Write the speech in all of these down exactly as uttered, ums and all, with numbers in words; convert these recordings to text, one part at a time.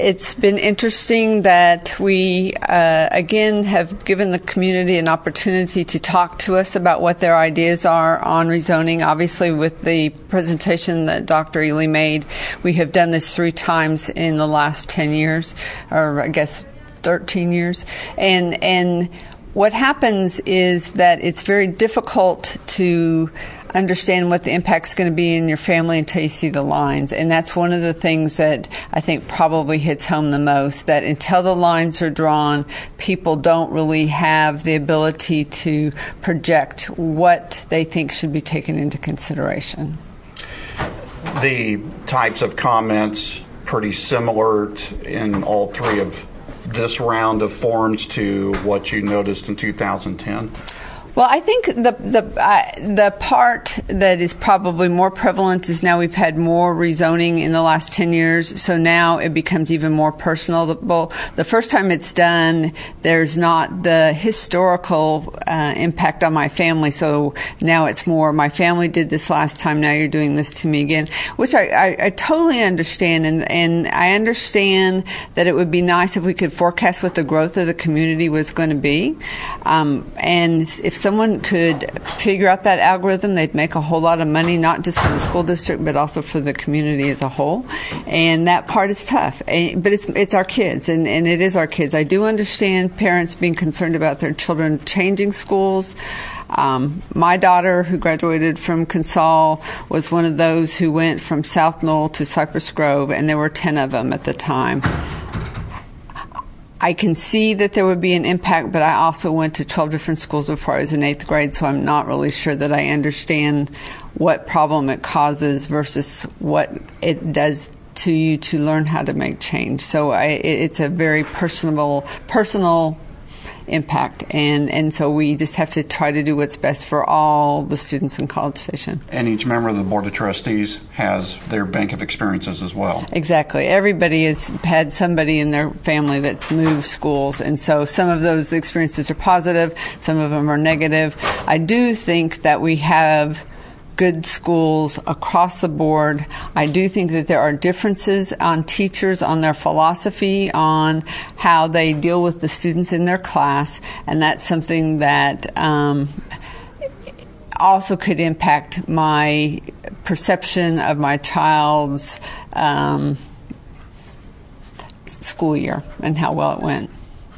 it's been interesting that we, uh, again, have given the community an opportunity to talk to us about what their ideas are on rezoning. Obviously, with the presentation that Doctor Ely made, we have done this three times in the last ten years, or I guess thirteen years. And, and what happens is that it's very difficult to understand what the impact's going to be in your family until you see the lines. And that's one of the things that I think probably hits home the most, that until the lines are drawn, people don't really have the ability to project what they think should be taken into consideration. The types of comments pretty similar to, in all three of this round of forms to what you noticed in two thousand ten? Well, I think the the uh, the part that is probably more prevalent is now we've had more rezoning in the last ten years, so now it becomes even more personal. The, the first time it's done, there's not the historical uh, impact on my family, so now it's more, my family did this last time, now you're doing this to me again, which I, I, I totally understand, and, and I understand that it would be nice if we could forecast what the growth of the community was going to be, um, and if someone could figure out that algorithm, they'd make a whole lot of money, not just for the school district, but also for the community as a whole. And that part is tough. And, but it's it's our kids, and, and it is our kids. I do understand parents being concerned about their children changing schools. Um, my daughter, who graduated from Consol, was one of those who went from South Knoll to Cypress Grove, and there were ten of them at the time. I can see that there would be an impact, but I also went to twelve different schools before I was in eighth grade, so I'm not really sure that I understand what problem it causes versus what it does to you to learn how to make change. So I, it's a very personal, personal impact, and, and so we just have to try to do what's best for all the students in College Station. And each member of the Board of Trustees has their bank of experiences as well. Exactly. Everybody has had somebody in their family that's moved schools, and so some of those experiences are positive, some of them are negative. I do think that we have good schools across the board. I do think that there are differences on teachers, on their philosophy, on how they deal with the students in their class, and that's something that um, also could impact my perception of my child's um, school year and how well it went.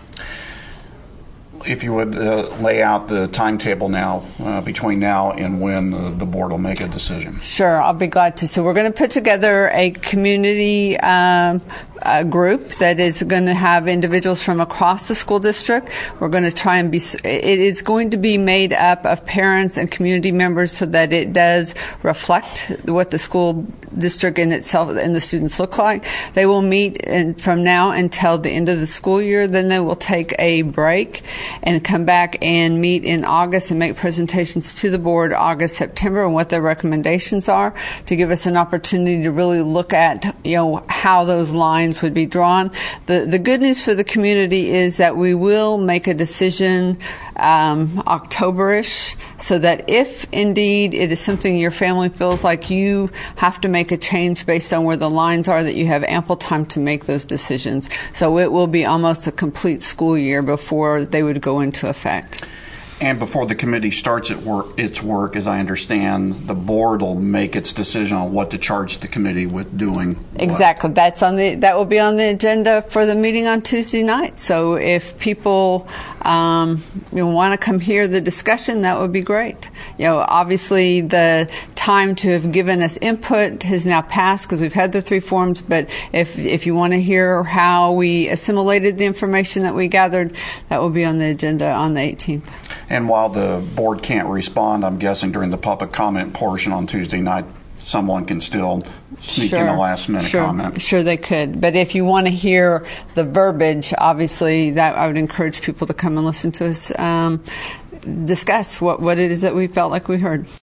If you would uh, lay out the timetable now, uh, between now and when uh, the board will make a decision. Sure, I'll be glad to. So we're going to put together a community um, a group that is going to have individuals from across the school district. We're going to try and be, it is going to be made up of parents and community members so that it does reflect what the school district in itself and the students look like. They will meet in, from now until the end of the school year. Then they will take a break and come back and meet in August and make presentations to the board August, September, and what their recommendations are, to give us an opportunity to really look at, you know, how those lines would be drawn. The the good news for the community is that we will make a decision um, October-ish, so that if indeed it is something your family feels like you have to make a change based on where the lines are, that you have ample time to make those decisions. So it will be almost a complete school year before they would go into effect. And before the committee starts its work, its work, as I understand, the board will make its decision on what to charge the committee with doing. Exactly. What. That's on the that will be on the agenda for the meeting on Tuesday night. So if people um, you know, want to come hear the discussion, that would be great. You know, obviously the time to have given us input has now passed because we've had the three forums. But if if you want to hear how we assimilated the information that we gathered, that will be on the agenda on the eighteenth. And while the board can't respond, I'm guessing during the public comment portion on Tuesday night, someone can still sneak sure. in a last-minute sure. comment. Sure, they could. But if you want to hear the verbiage, obviously, that I would encourage people to come and listen to us um, discuss what, what it is that we felt like we heard.